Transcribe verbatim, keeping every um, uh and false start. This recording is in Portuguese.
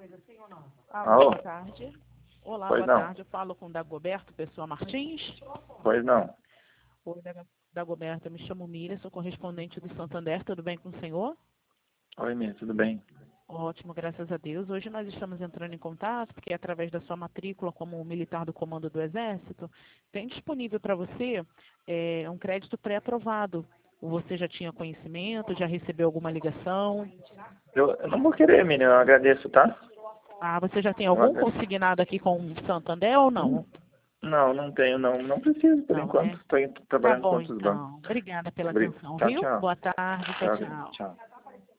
Alô, Alô? boa tarde. Olá, Pois boa não. tarde. Eu falo com Dagoberto Pessoa Martins. Pois não. Oi, Dag- Dagoberto, eu me chamo Miriam, sou correspondente do Santander. Tudo bem com o senhor? Oi, Miriam, tudo bem? Ótimo, graças a Deus. Hoje nós estamos entrando em contato, porque através da sua matrícula como militar do Comando do Exército, tem disponível para você é, um crédito pré-aprovado. Você já tinha conhecimento, já recebeu alguma ligação? Eu, eu não vou querer, Miriam, eu agradeço, tá? Ah, você já tem Eu algum agradeço. consignado aqui com o Santander ou não? Hum, Não, não tenho, não. Não preciso, por Não, enquanto. né? Estou Tá trabalhando com bom, outros bancos. então. Obrigada pela Obri- atenção, Tchau, viu? tchau. Boa tarde, tchau, Tchau, tchau. tchau.